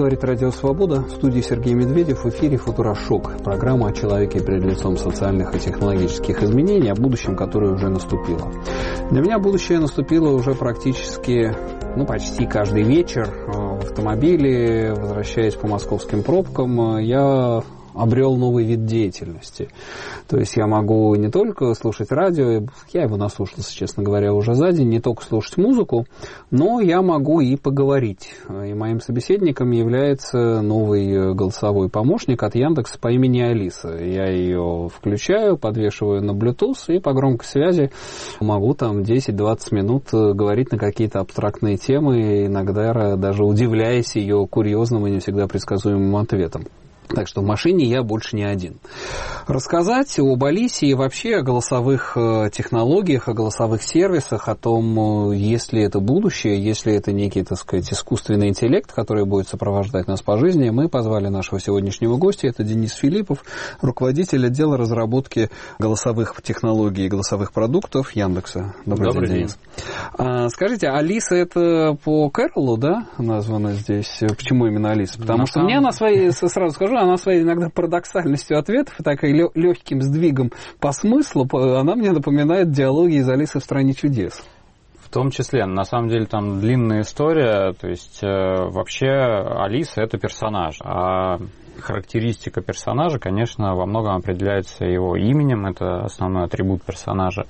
Говорит Радио Свобода. В студии Сергей Медведев. В эфире «Футурошок». Программа о человеке перед лицом социальных и технологических изменений, о будущем, которое уже наступило. Для меня будущее наступило уже практически, почти каждый вечер. В автомобиле, возвращаясь по московским пробкам, я обрел новый вид деятельности. То есть я могу не только слушать радио, я его наслушался, честно говоря, уже за день, не только слушать музыку, но я могу и поговорить. И моим собеседником является новый голосовой помощник от Яндекса по имени Алиса. Я ее включаю, подвешиваю на Bluetooth и по громкой связи могу там 10-20 минут говорить на какие-то абстрактные темы, иногда даже удивляясь ее курьезным и не всегда предсказуемым ответам. Так что в машине я больше не один. Рассказать об Алисе и вообще о голосовых технологиях, о голосовых сервисах, о том, есть ли это будущее, есть ли это некий, так сказать, искусственный интеллект, который будет сопровождать нас по жизни, мы позвали нашего сегодняшнего гостя. Это Денис Филиппов, руководитель отдела разработки голосовых технологий и голосовых продуктов Яндекса. Добрый день, Денис. Скажите, Алиса это по Кэролу, да, названа здесь? Почему именно Алиса? Потому что мне она своей, сразу скажу, она своей иногда парадоксальностью ответов и так и легким сдвигом по смыслу, она мне напоминает диалоги из «Алисы в стране чудес». В том числе, на самом деле, там длинная история, то есть вообще Алиса — это персонаж, а характеристика персонажа, конечно, во многом определяется его именем, это основной атрибут персонажа.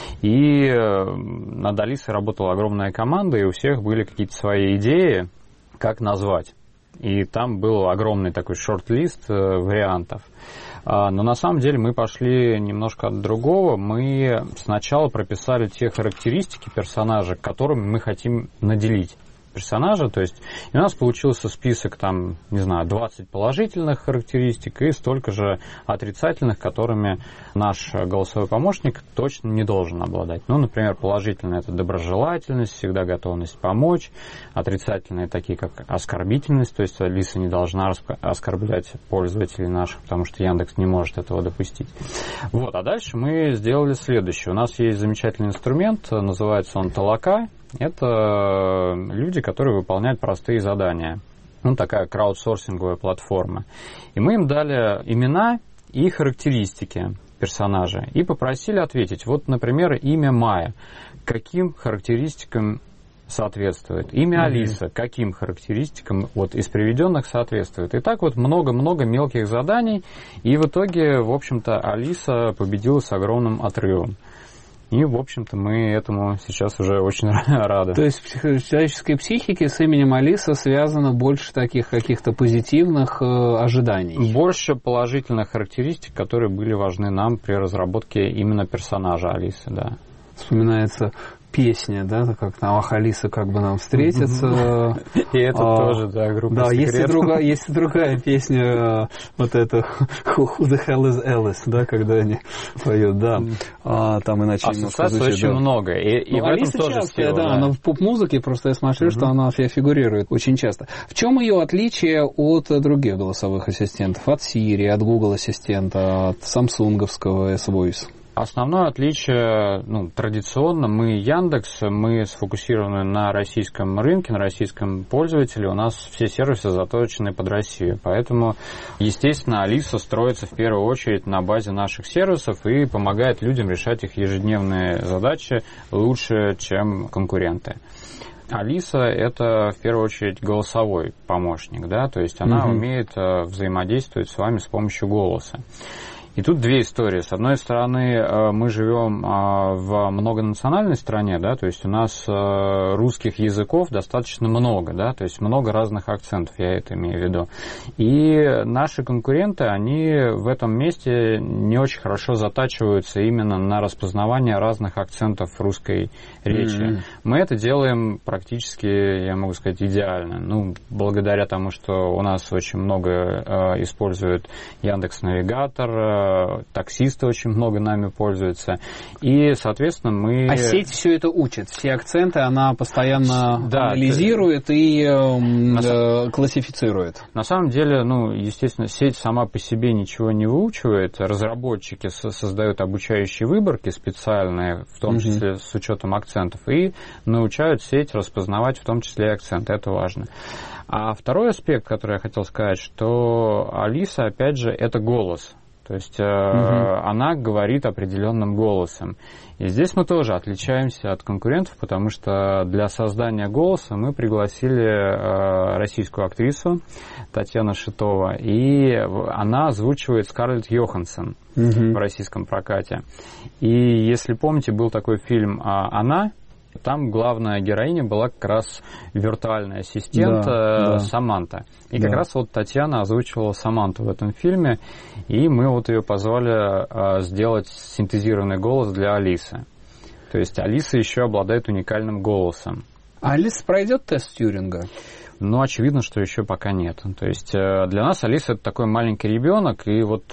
И над Алисой работала огромная команда, и у всех были какие-то свои идеи, как назвать. И там был огромный такой шорт-лист вариантов. Но на самом деле мы пошли немножко от другого. Мы сначала прописали те характеристики персонажа, которыми мы хотим наделить персонажа, то есть и у нас получился список, 20 положительных характеристик и столько же отрицательных, которыми наш голосовой помощник точно не должен обладать. Например, положительные — это доброжелательность, всегда готовность помочь, отрицательные такие, как оскорбительность, то есть Алиса не должна оскорблять пользователей наших, потому что Яндекс не может этого допустить. А дальше мы сделали следующее. У нас есть замечательный инструмент, называется он Толока. Это люди, которые выполняют простые задания. Такая краудсорсинговая платформа. И мы им дали имена и характеристики персонажа. И попросили ответить. Например, имя Майя. Каким характеристикам соответствует? Имя Алиса. Каким характеристикам из приведенных соответствует? И так много-много мелких заданий. И в итоге, в общем-то, Алиса победила с огромным отрывом. И, в общем-то, мы этому сейчас уже очень рады. То есть в человеческой психике с именем Алиса связано больше таких каких-то позитивных ожиданий? Больше положительных характеристик, которые были важны нам при разработке именно персонажа Алисы, да. Вспоминается песня, да, как там «Ах, Алиса, как бы нам встретиться». И это тоже, да, группа Да, «Секрет». есть и другая песня, эта «Who the hell is Alice», да, когда они поют, да. Там иначе немножко звучит. Ассоциаций очень много, и в этом тоже сила. Да, она в поп-музыке, просто я смотрю, что она фигурирует очень часто. В чем ее отличие от других голосовых ассистентов? От Siri, от Google ассистента, от самсунговского S-Voice? Основное отличие, традиционно мы Яндекс, мы сфокусированы на российском рынке, на российском пользователе, у нас все сервисы заточены под Россию, поэтому, естественно, Алиса строится в первую очередь на базе наших сервисов и помогает людям решать их ежедневные задачи лучше, чем конкуренты. Алиса — это, в первую очередь, голосовой помощник, да, то есть она умеет взаимодействовать с вами с помощью голоса. И тут две истории. С одной стороны, мы живем в многонациональной стране, да, то есть у нас русских языков достаточно много, да, то есть много разных акцентов, я это имею в виду. И наши конкуренты, они в этом месте не очень хорошо затачиваются именно на распознавание разных акцентов русской речи. Мы это делаем практически, я могу сказать, идеально. Благодаря тому, что у нас очень много используют Яндекс.Навигатор, таксисты очень много нами пользуются. И, соответственно, мы... А сеть все это учит, все акценты она постоянно анализирует и классифицирует. На самом деле, естественно, сеть сама по себе ничего не выучивает. Разработчики создают обучающие выборки специальные, в том числе с учетом акцентов, и научают сеть распознавать в том числе и акценты. Это важно. А второй аспект, который я хотел сказать, что Алиса, опять же, это голос. То есть она говорит определенным голосом. И здесь мы тоже отличаемся от конкурентов, потому что для создания голоса мы пригласили российскую актрису Татьяну Шитова, и она озвучивает Скарлетт Йоханссон в российском прокате. И если помните, был такой фильм «Она», там главная героиня была как раз виртуальный ассистент Саманта. И как раз вот Татьяна озвучивала Саманту в этом фильме, и мы вот ее позвали сделать синтезированный голос для Алисы. То есть Алиса еще обладает уникальным голосом. А Алиса пройдет тест Тьюринга? Очевидно, что еще пока нет. То есть для нас Алиса — это такой маленький ребенок, и вот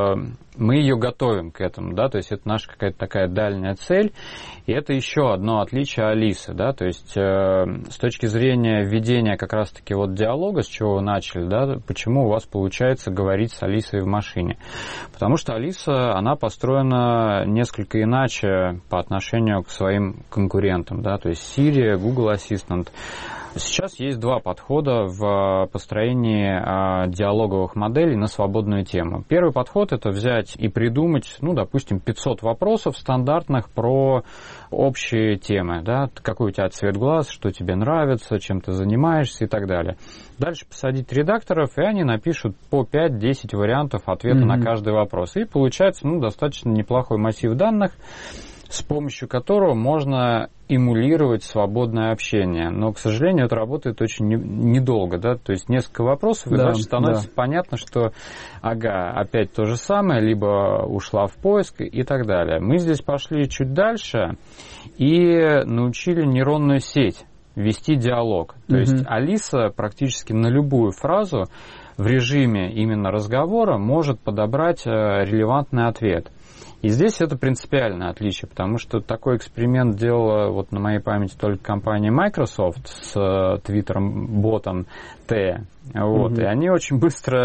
мы ее готовим к этому, да, то есть это наша какая-то такая дальняя цель, и это еще одно отличие Алисы, да, то есть с точки зрения ведения как раз-таки вот диалога, с чего вы начали, да, почему у вас получается говорить с Алисой в машине? Потому что Алиса, она построена несколько иначе по отношению к своим конкурентам, да, то есть Siri, Google Assistant. Сейчас есть два подхода в построении диалоговых моделей на свободную тему. Первый подход — это взять и придумать, допустим, 500 вопросов стандартных про общие темы, да, какой у тебя цвет глаз, что тебе нравится, чем ты занимаешься и так далее. Дальше посадить редакторов, и они напишут по 5-10 вариантов ответа на каждый вопрос. И получается, достаточно неплохой массив данных, с помощью которого можно эмулировать свободное общение. Но, к сожалению, это работает очень недолго, да, то есть несколько вопросов, и дальше становится понятно, что, опять то же самое, либо ушла в поиск и так далее. Мы здесь пошли чуть дальше и научили нейронную сеть вести диалог. То есть Алиса практически на любую фразу в режиме именно разговора может подобрать релевантный ответ. И здесь это принципиальное отличие, потому что такой эксперимент делала вот на моей памяти только компания Microsoft с твиттером-ботом T. Вот. И они очень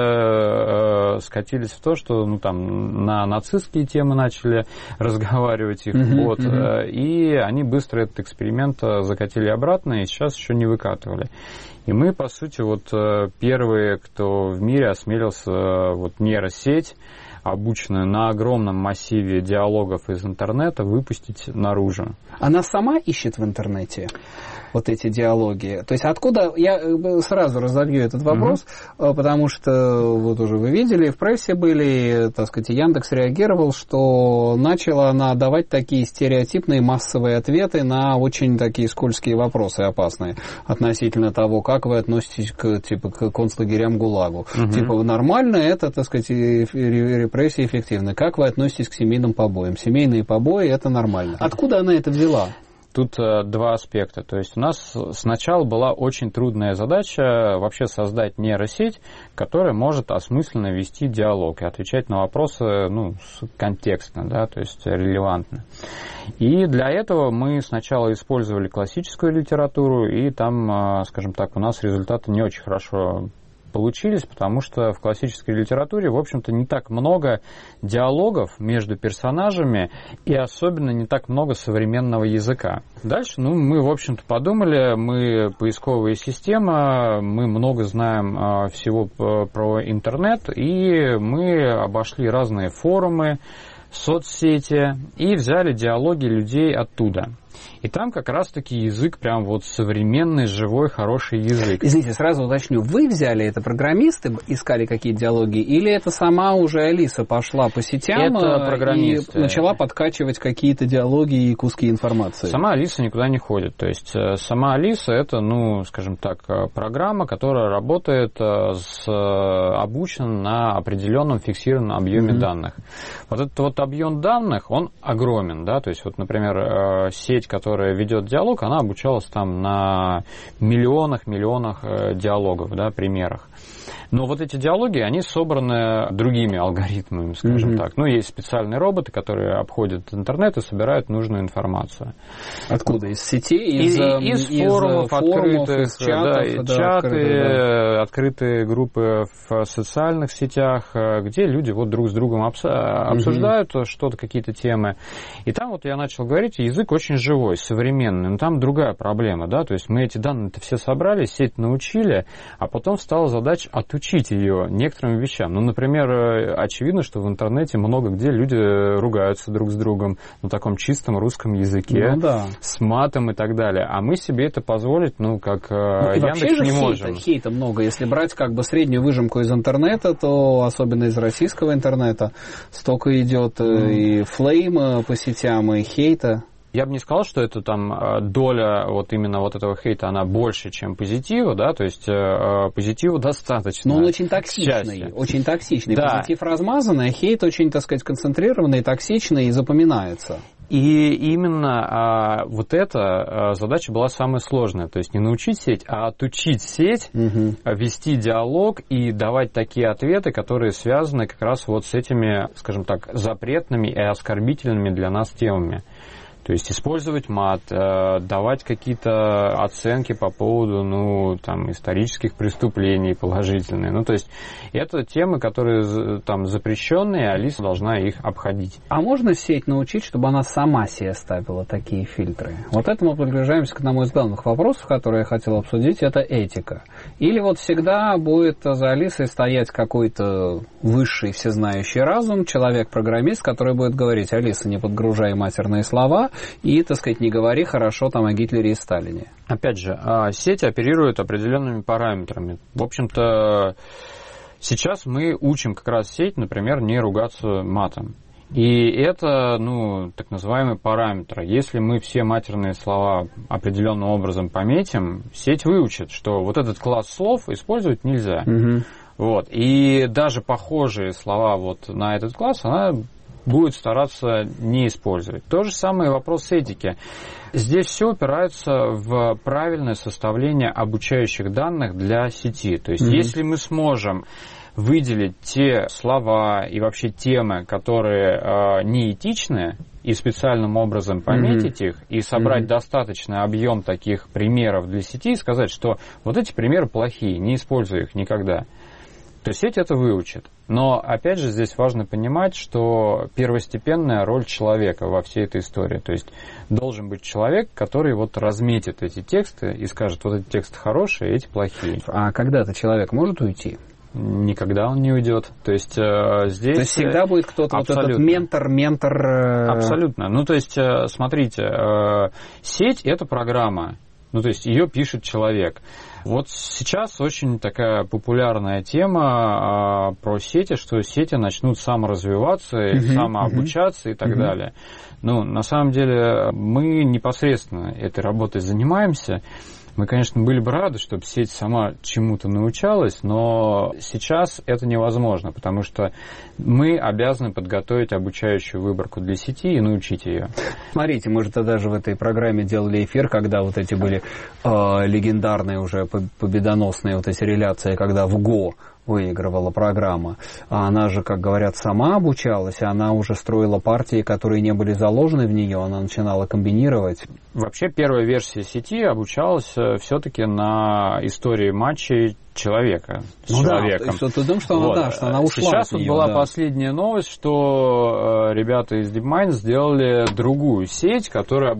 быстро скатились в то, что на нацистские темы начали разговаривать их бот, и они быстро этот эксперимент закатили обратно и сейчас еще не выкатывали. И мы, по сути, первые, кто в мире осмелился нейросеть, обученную на огромном массиве диалогов из интернета, выпустить наружу. Она сама ищет в интернете вот эти диалоги? То есть откуда... Я сразу разобью этот вопрос, потому что вот уже вы видели, в прессе были, так сказать, Яндекс реагировал, что начала она давать такие стереотипные массовые ответы на очень такие скользкие вопросы, опасные, относительно того, как вы относитесь к концлагерям ГУЛАГу. Нормально это, так сказать, репрессии эффективны. Как вы относитесь к семейным побоям? Семейные побои — это нормально. Откуда она это взяла? Тут два аспекта. То есть у нас сначала была очень трудная задача вообще создать нейросеть, которая может осмысленно вести диалог и отвечать на вопросы контекстно, да, то есть релевантно. И для этого мы сначала использовали классическую литературу, и там, скажем так, у нас результаты не очень хорошо получились, потому что в классической литературе, в общем-то, не так много диалогов между персонажами и особенно не так много современного языка. Дальше, мы, в общем-то, подумали, мы поисковая система, мы много знаем всего про интернет, и мы обошли разные форумы, соцсети и взяли диалоги людей оттуда. И там как раз-таки язык прям современный, живой, хороший язык. Извините, сразу уточню. Вы взяли это, программисты искали какие диалоги, или это сама уже Алиса пошла по сетям и начала подкачивать какие-то диалоги и куски информации? Сама Алиса никуда не ходит. То есть сама Алиса — это, скажем так, программа, которая работает обучена на определенном фиксированном объеме данных. Вот этот объем данных, он огромен, да, то есть например, сеть, которая ведет диалог, она обучалась там на миллионах диалогов, да, примерах. Но вот эти диалоги, они собраны другими алгоритмами, скажем так. Ну, есть специальные роботы, которые обходят интернет и собирают нужную информацию. Откуда? Из сетей? Из форумов открытых, из чатов, чаты, открытые группы в социальных сетях, где люди вот друг с другом обсуждают что-то, какие-то темы. И там вот я начал говорить, язык очень живой, современный. Но там другая проблема, да, то есть мы эти данные-то все собрали, сеть научили, а потом стала задача отучить ее некоторым вещам. Ну, например, очевидно, что в интернете много где люди ругаются друг с другом на таком чистом русском языке, с матом и так далее. А мы себе это позволить, как Яндекс, не можем. Хейта много. Если брать как бы среднюю выжимку из интернета, то особенно из российского интернета столько идет и флейма по сетям, и хейта. Я бы не сказал, что это там доля вот именно вот этого хейта, она больше, чем позитива, да, то есть позитива достаточно. Но он очень токсичный, очень токсичный. Да. Позитив размазанный, а хейт очень, так сказать, концентрированный, токсичный и запоминается. И именно вот эта задача была самая сложная. То есть не научить сеть, а отучить сеть, вести диалог и давать такие ответы, которые связаны как раз вот с этими, скажем так, запретными и оскорбительными для нас темами. То есть использовать мат, давать какие-то оценки по поводу, исторических преступлений положительные. То есть это темы, которые там запрещенные, Алиса должна их обходить. А можно сеть научить, чтобы она сама себе ставила такие фильтры? Вот это мы приближаемся к одному из главных вопросов, которые я хотел обсудить, это этика. Или вот всегда будет за Алисой стоять какой-то высший всезнающий разум, человек-программист, который будет говорить: Алиса, не подгружай матерные слова, и, так сказать, не говори хорошо о Гитлере и Сталине. Опять же, сеть оперирует определенными параметрами. В общем-то, сейчас мы учим как раз сеть, например, не ругаться матом. И это, так называемый параметр. Если мы все матерные слова определенным образом пометим, сеть выучит, что вот этот класс слов использовать нельзя. Вот. И даже похожие слова вот на этот класс она будет стараться не использовать. То же самое вопрос этики. Здесь все упирается в правильное составление обучающих данных для сети. То есть, если мы сможем выделить те слова и вообще темы, которые неэтичны, и специальным образом пометить их, и собрать достаточный объем таких примеров для сети, и сказать, что вот эти примеры плохие, не используй их никогда, то сеть это выучит. Но, опять же, здесь важно понимать, что первостепенная роль человека во всей этой истории. То есть должен быть человек, который вот разметит эти тексты и скажет, вот эти тексты хорошие, эти плохие. А когда-то человек может уйти? Никогда он не уйдет. То есть здесь... То есть всегда будет кто-то, вот этот ментор... Абсолютно. То есть, смотрите, сеть — это программа. То есть ее пишет человек. Вот сейчас очень такая популярная тема про сети, что сети начнут саморазвиваться, самообучаться и так далее. На самом деле мы непосредственно этой работой занимаемся. Мы, конечно, были бы рады, чтобы сеть сама чему-то научалась, но сейчас это невозможно, потому что мы обязаны подготовить обучающую выборку для сети и научить ее. Смотрите, мы же тогда же в этой программе делали эфир, когда вот эти были легендарные уже победоносные вот эти реляции, когда в ГО выигрывала программа. А она же, как говорят, сама обучалась, и она уже строила партии, которые не были заложены в нее, она начинала комбинировать. Вообще первая версия сети обучалась все-таки на истории матчей человека с человеком. Да, ты думаешь, что она ушла. Сейчас от нее, была последняя новость, что ребята из DeepMind сделали другую сеть, которая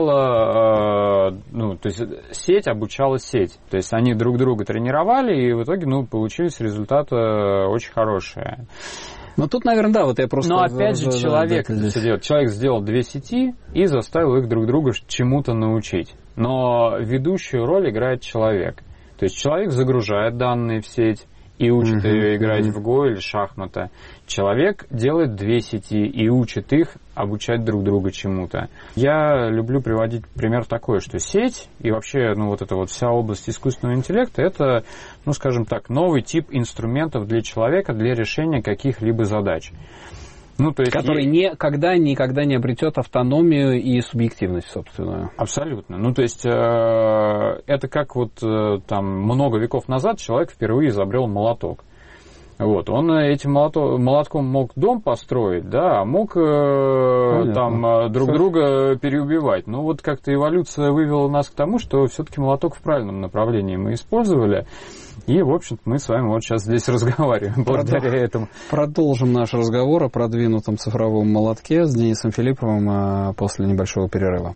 обучала, то есть сеть обучала сеть. То есть они друг друга тренировали, и в итоге, получились результаты очень хорошие. Но тут, наверное, вот я просто... Но опять же, человек сделал две сети и заставил их друг друга чему-то научить. Но ведущую роль играет человек. То есть человек загружает данные в сеть и учит ее играть в Го или шахматы. Человек делает две сети и учит их обучать друг друга чему-то. Я люблю приводить пример такой, что сеть и вообще вот эта вот вся область искусственного интеллекта — это, скажем так, новый тип инструментов для человека для решения каких-либо задач. Ну, то есть который никогда не обретет автономию и субъективность собственную. Абсолютно. Ну, то есть это как вот там много веков назад человек впервые изобрел молоток. Вот, он этим молотком мог дом построить, да, а мог там друг друга переубивать. Ну, вот как-то эволюция вывела нас к тому, что все-таки молоток в правильном направлении мы использовали. И, в общем-то, мы с вами вот сейчас здесь разговариваем благодаря этому. Продолжим наш разговор о продвинутом цифровом молотке с Денисом Филипповым после небольшого перерыва.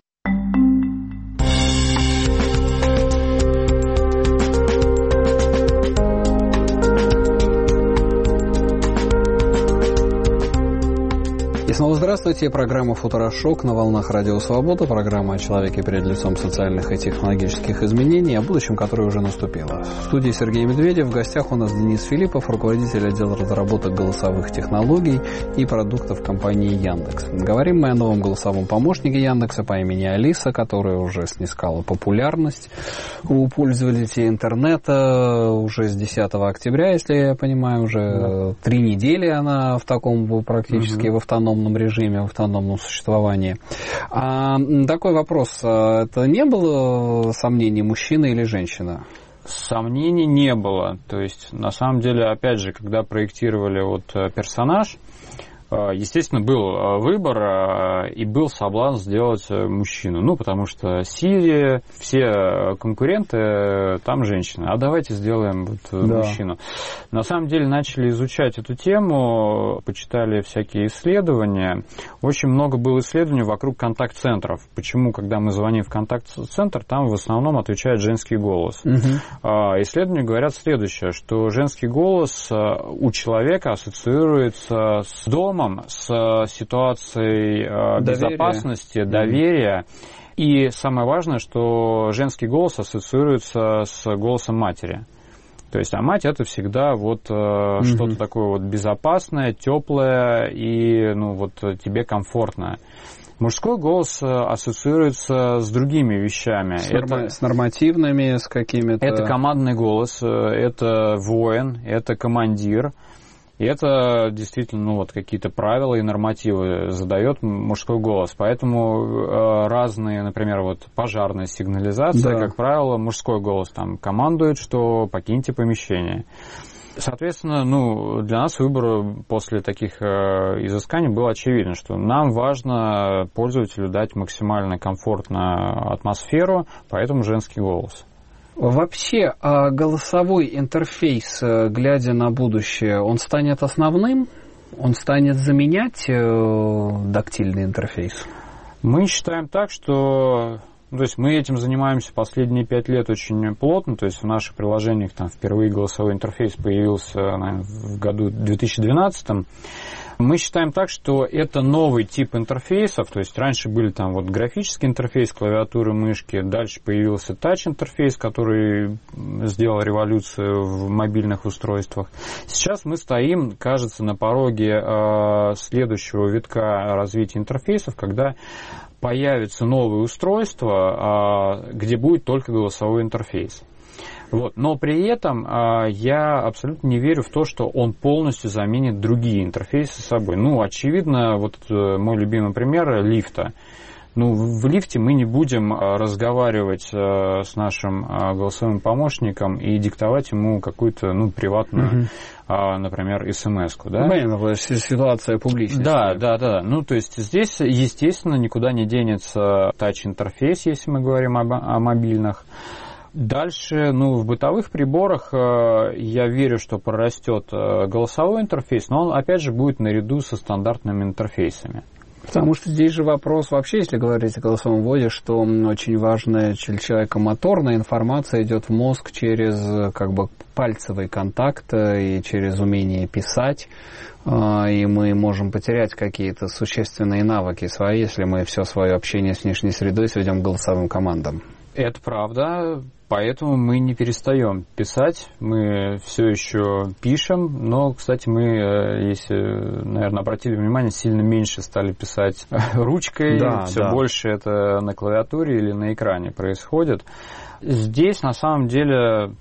И снова здравствуйте. Программа «Футурошок» на волнах Радио Свобода. Программа о человеке перед лицом социальных и технологических изменений, о будущем, которое уже наступило. В студии Сергей Медведев. В гостях у нас Денис Филиппов, руководитель отдела разработок голосовых технологий и продуктов компании Яндекс. Говорим мы о новом голосовом помощнике Яндекса по имени Алиса, которая уже снискала популярность у пользователей интернета уже с 10 октября, если я понимаю, уже 3 недели она в таком практически в автономном режиме, в автономном существовании. Такой вопрос. Это не было сомнений, мужчина или женщина? Сомнений не было. То есть, на самом деле, опять же, когда проектировали вот персонаж, естественно, был выбор и был соблазн сделать мужчину. Ну, потому что Siri, все конкуренты, там женщины. А давайте сделаем вот мужчину. На самом деле, начали изучать эту тему, почитали всякие исследования. Очень много было исследований вокруг контакт-центров. Почему, когда мы звоним в контакт-центр, там в основном отвечает женский голос. Исследования говорят следующее, что женский голос у человека ассоциируется с домом, с ситуацией безопасности, доверия. И самое важное, что женский голос ассоциируется с голосом матери. То есть, а мать это всегда вот что-то такое вот безопасное, теплое и ну, вот тебе комфортно. Мужской голос ассоциируется с другими вещами. С нормативными, с какими-то... Это командный голос, это воин, это командир. И это действительно ну, вот какие-то правила и нормативы задает мужской голос. Поэтому разные, например, вот пожарная сигнализация, как правило, мужской голос там командует, что покиньте помещение. Соответственно, ну, для нас выбор после таких изысканий был очевиден, что нам важно пользователю дать максимально комфортную атмосферу, поэтому женский голос. Вообще, голосовой интерфейс, глядя на будущее, он станет основным? Он станет заменять дактильный интерфейс? Мы считаем так, что... То есть мы этим занимаемся последние 5 лет очень плотно, то есть в наших приложениях там впервые голосовой интерфейс появился, наверное, в году 2012. Мы считаем так, что это новый тип интерфейсов, то есть раньше были там вот графический интерфейс, клавиатуры, мышки, дальше появился тач-интерфейс, который сделал революцию в мобильных устройствах. Сейчас мы стоим, кажется, на пороге следующего витка развития интерфейсов, когда появится новое устройство, где будет только голосовой интерфейс. Вот. Но при этом я абсолютно не верю в то, что он полностью заменит другие интерфейсы собой. Ну, очевидно, вот мой любимый пример лифта. Ну, в лифте мы не будем разговаривать с нашим голосовым помощником и диктовать ему какую-то, ну, приватную, например, смс-ку, да? Ситуация публичная. Да. Ну, то есть здесь, естественно, никуда не денется тач-интерфейс, если мы говорим о мобильных. Дальше, ну, в бытовых приборах я верю, что прорастет голосовой интерфейс, но он, опять же, будет наряду со стандартными интерфейсами. Потому что здесь же вопрос вообще, если говорить о голосовом вводе, что очень важная для человека моторная информация идет в мозг через как бы пальцевый контакт и через умение писать, и мы можем потерять какие-то существенные навыки свои, если мы все свое общение с внешней средой сведем к голосовым командам. Это правда. Поэтому мы не перестаем писать, мы все еще пишем, но, кстати, мы, если, наверное, обратили внимание, сильно меньше стали писать ручкой, все больше это на клавиатуре или на экране происходит. Здесь, на самом деле,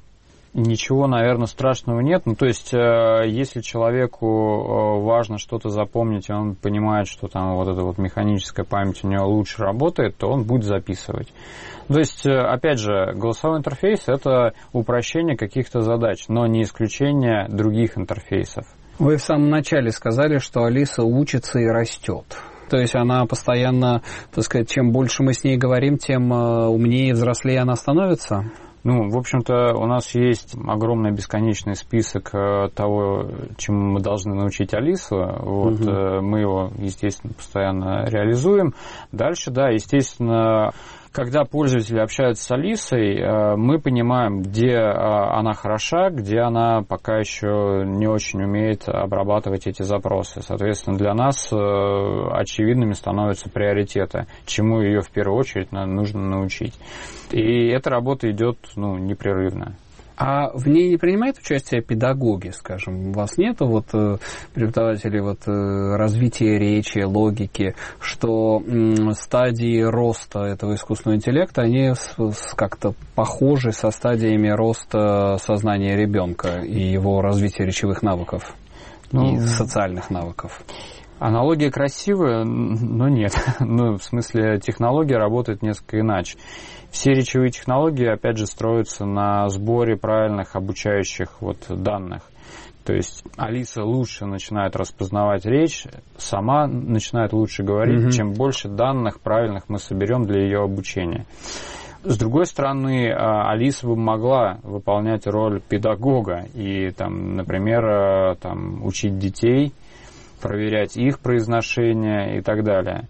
Ничего, наверное, страшного нет. Ну, то есть, если человеку важно что-то запомнить, и он понимает, что там вот эта вот механическая память у него лучше работает, то он будет записывать. То есть, опять же, голосовой интерфейс – это упрощение каких-то задач, но не исключение других интерфейсов. Вы в самом начале сказали, что Алиса учится и растет. То есть она постоянно, так сказать, чем больше мы с ней говорим, тем умнее и взрослее она становится? Ну, в общем-то, у нас есть огромный бесконечный список того, чему мы должны научить Алису. Вот, мы его, естественно, постоянно реализуем. Дальше, да, естественно, когда пользователи общаются с Алисой, мы понимаем, где она хороша, где она пока еще не очень умеет обрабатывать эти запросы. Соответственно, для нас очевидными становятся приоритеты, чему ее в первую очередь нужно научить. И эта работа идет непрерывно. А в ней не принимают участие педагоги, скажем? У вас нету преподавателей развития речи, логики, что стадии роста этого искусственного интеллекта, они как-то похожи со стадиями роста сознания ребенка и его развития речевых навыков и социальных навыков? Аналогия красивая, но нет. В смысле, технология работает несколько иначе. Все речевые технологии, опять же, строятся на сборе правильных обучающих данных. То есть Алиса лучше начинает распознавать речь, сама начинает лучше говорить, чем больше данных правильных мы соберем для ее обучения. С другой стороны, Алиса бы могла выполнять роль педагога и, например, учить детей, проверять их произношение и так далее.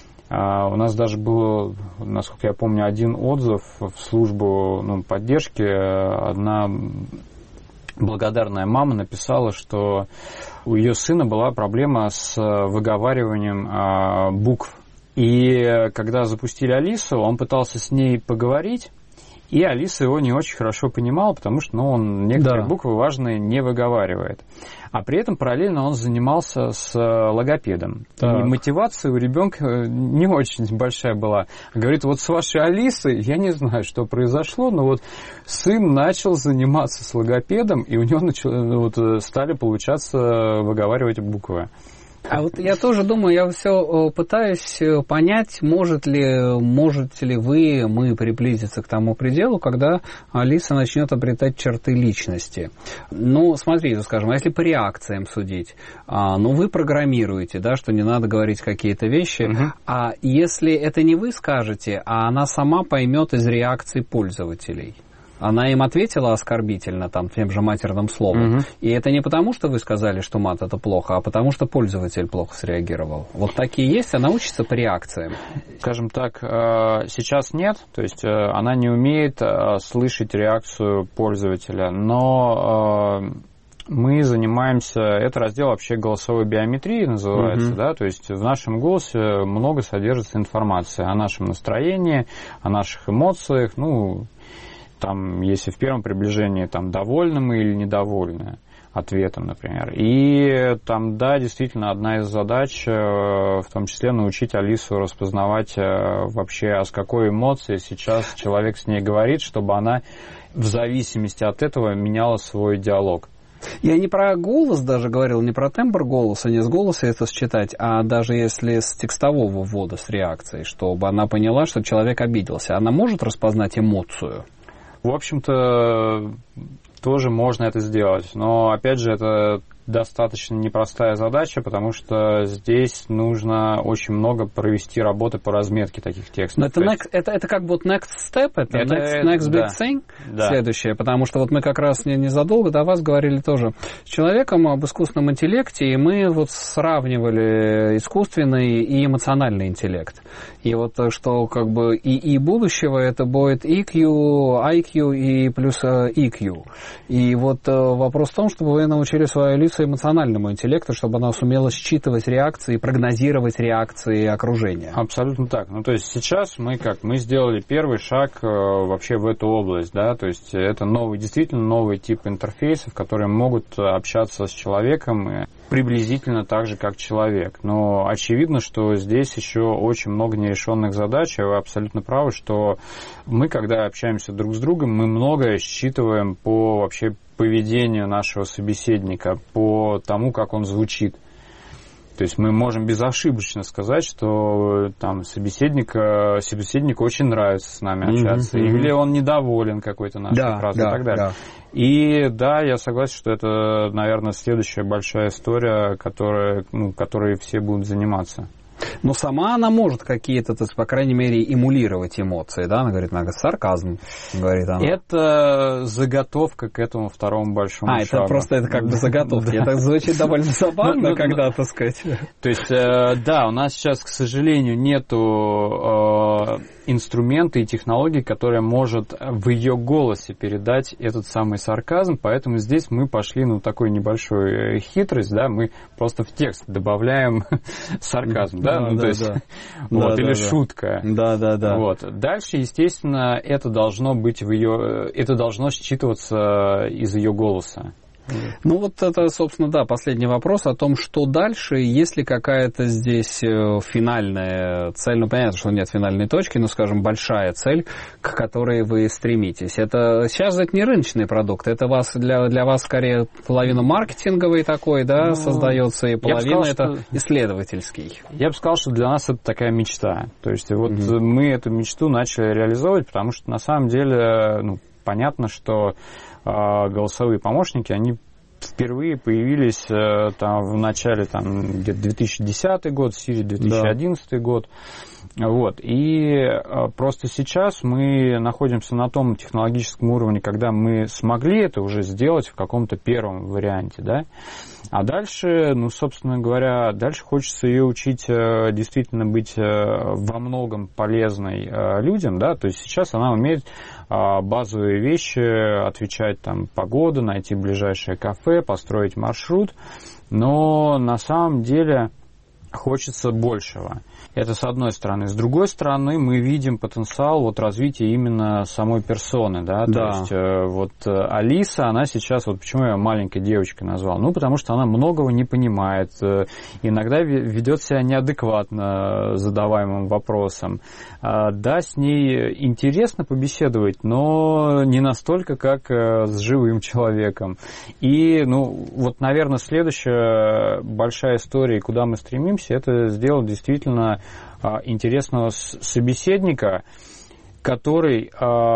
У нас даже был, насколько я помню, один отзыв в службу поддержки. Одна благодарная мама написала, что у ее сына была проблема с выговариванием букв. И когда запустили Алису, он пытался с ней поговорить, и Алиса его не очень хорошо понимала, потому что он некоторые буквы важные не выговаривает. А при этом параллельно он занимался с логопедом. Так. И мотивация у ребенка не очень большая была. Говорит, с вашей Алисой, я не знаю, что произошло, но сын начал заниматься с логопедом, и у него стали получаться выговаривать буквы. А я тоже думаю, я все пытаюсь понять, можете ли мы приблизиться к тому пределу, когда Алиса начнет обретать черты личности. Смотрите, скажем, если по реакциям судить, вы программируете, что не надо говорить какие-то вещи, а если это не вы скажете, а она сама поймет из реакций пользователей. Она им ответила оскорбительно, тем же матерным словом. И это не потому, что вы сказали, что мат это плохо, а потому, что пользователь плохо среагировал. Такие есть, она учится по реакциям. Скажем так, сейчас нет, то есть она не умеет слышать реакцию пользователя, но мы занимаемся, это раздел вообще голосовой биометрии называется, то есть в нашем голосе много содержится информации о нашем настроении, о наших эмоциях, если в первом приближении довольны мы или недовольны ответом, например. И действительно, одна из задач, в том числе научить Алису распознавать вообще, с какой эмоцией сейчас человек с ней говорит, чтобы она в зависимости от этого меняла свой диалог. Я не про голос даже говорил, не про тембр голоса, не с голоса это считать, а даже если с текстового ввода, с реакцией, чтобы она поняла, что человек обиделся. Она может распознать эмоцию? В общем-то, тоже можно это сделать. Но, опять же, это достаточно непростая задача, потому что здесь нужно очень много провести работы по разметке таких текстов. Но это как next step, это next big thing, следующее, потому что мы как раз незадолго до вас говорили тоже с человеком об искусственном интеллекте, и мы сравнивали искусственный и эмоциональный интеллект. И что и будущего это будет EQ, IQ и плюс EQ. И вопрос в том, чтобы вы научили свою Алису эмоциональному интеллекту, чтобы она сумела считывать реакции, прогнозировать реакции окружения. Абсолютно так. То есть сейчас мы сделали первый шаг вообще в эту область, то есть это действительно новый тип интерфейсов, которые могут общаться с человеком приблизительно так же, как человек. Но очевидно, что здесь еще очень много нерешенных задач, и вы абсолютно правы, что мы, когда общаемся друг с другом, мы многое считываем по вообще поведению нашего собеседника, по тому, как он звучит. То есть мы можем безошибочно сказать, что там собеседнику очень нравится с нами общаться, или он недоволен какой-то нашей фразой и так далее. И да, я согласен, что это, наверное, следующая большая история, которой все будут заниматься. Но сама она может какие-то, по крайней мере, эмулировать эмоции, да? Она говорит, сарказм, говорит она. Это заготовка к этому второму большому шагу. Это просто как бы заготовка. Это звучит довольно забавно, когда, так сказать. То есть, да, у нас сейчас, к сожалению, нету инструмента и технологии, которая может в ее голосе передать этот самый сарказм, поэтому здесь мы пошли на такую небольшую хитрость, да, мы просто в текст добавляем сарказм, или шутка. Вот. Дальше, естественно, это должно считываться из ее голоса. Ну вот это, собственно, да, последний вопрос о том, что дальше, есть ли какая-то здесь финальная цель, ну понятно, что нет финальной точки, но, скажем, большая цель, к которой вы стремитесь. Это сейчас это не рыночный продукт, это для вас скорее половина маркетинговый такой, да, создается, и половина это исследовательский. Я бы сказал, что для нас это такая мечта. То есть вот мы эту мечту начали реализовывать, потому что на самом деле, понятно, что голосовые помощники, они впервые появились там в начале где-то 2010 год, Siri 2011 год. Вот. И просто сейчас мы находимся на том технологическом уровне, когда мы смогли это уже сделать в каком-то первом варианте, да. А дальше, собственно говоря, дальше хочется ее учить действительно быть во многом полезной людям, да. То есть сейчас она умеет базовые вещи, отвечать погода, найти ближайшее кафе, построить маршрут, но на самом деле хочется большего. Это с одной стороны. С другой стороны, мы видим потенциал развития именно самой персоны, да. То есть Алиса, она сейчас, почему я маленькой девочкой назвал? Потому что она многого не понимает, иногда ведет себя неадекватно задаваемым вопросам. Да, с ней интересно побеседовать, но не настолько, как с живым человеком. И, наверное, следующая большая история, куда мы стремимся, это сделать действительно интересного собеседника, который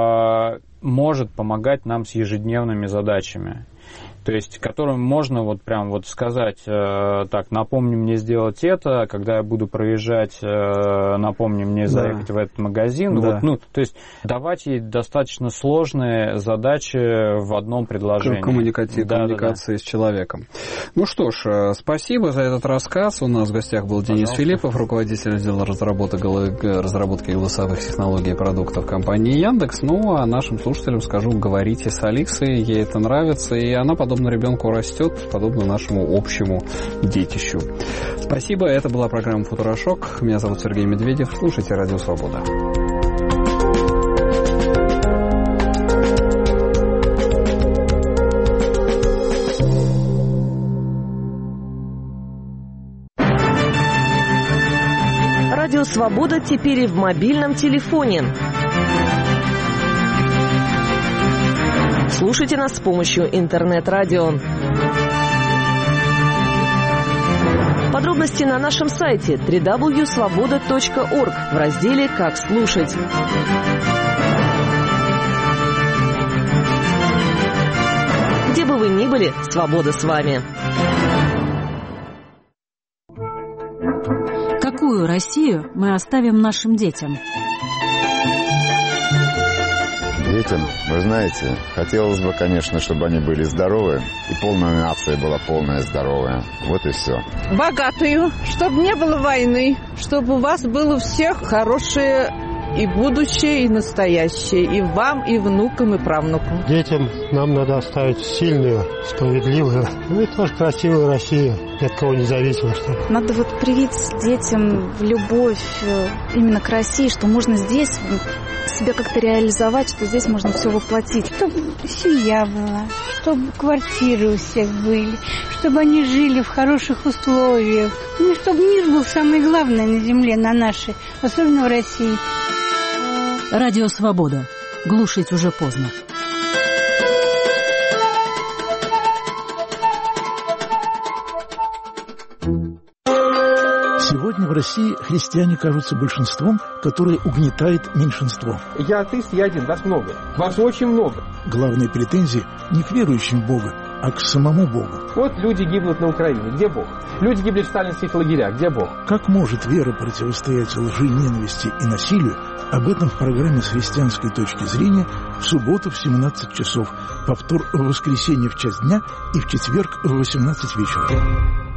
может помогать нам с ежедневными задачами. То есть, которым можно сказать, так, напомни мне сделать это, когда я буду проезжать, напомни мне заехать в этот магазин. Да. То есть, давать ей достаточно сложные задачи в одном предложении. Коммуникации с человеком. Ну что ж, спасибо за этот рассказ. У нас в гостях был Денис Филиппов, руководитель отдела разработки голосовых технологий и продуктов компании Яндекс. А нашим слушателям скажу, говорите с Алисой, ей это нравится, и она подобно ребенку растет, подобно нашему общему детищу. Спасибо, это была программа «Футурошок». Меня зовут Сергей Медведев. Слушайте «Радио Свобода». «Радио Свобода» теперь и в мобильном телефоне. Слушайте нас с помощью интернет-радио. Подробности на нашем сайте www.svoboda.org в разделе «Как слушать». Где бы вы ни были, свобода с вами. Какую Россию мы оставим нашим детям? Детям, вы знаете, хотелось бы, конечно, чтобы они были здоровы, и полная нация была полная здоровая. Вот и все. Богатую, чтобы не было войны, чтобы у вас было у всех хорошее и будущее, и настоящее, и вам, и внукам, и правнукам. Детям нам надо оставить сильную, справедливую, и тоже красивую Россию, ни от кого независимо. Надо привить детям любовь именно к России, что можно здесь себя как-то реализовать, что здесь можно все воплотить. Чтобы семья была, чтобы квартиры у всех были, чтобы они жили в хороших условиях. Ну, чтобы мир был самое главное на земле, на нашей, особенно в России. Радио «Свобода». Глушить уже поздно. Сегодня в России христиане кажутся большинством, которое угнетает меньшинство. Я атеист, я один, вас много. Вас очень много. Главные претензии не к верующим в Бога, а к самому Богу. Вот люди гибнут на Украине. Где Бог? Люди гибли в сталинских лагерях. Где Бог? Как может вера противостоять лжи, ненависти и насилию? Об этом в программе «С христианской точки зрения» в субботу в 17 часов, повтор в воскресенье в час дня и в четверг в 18 вечера.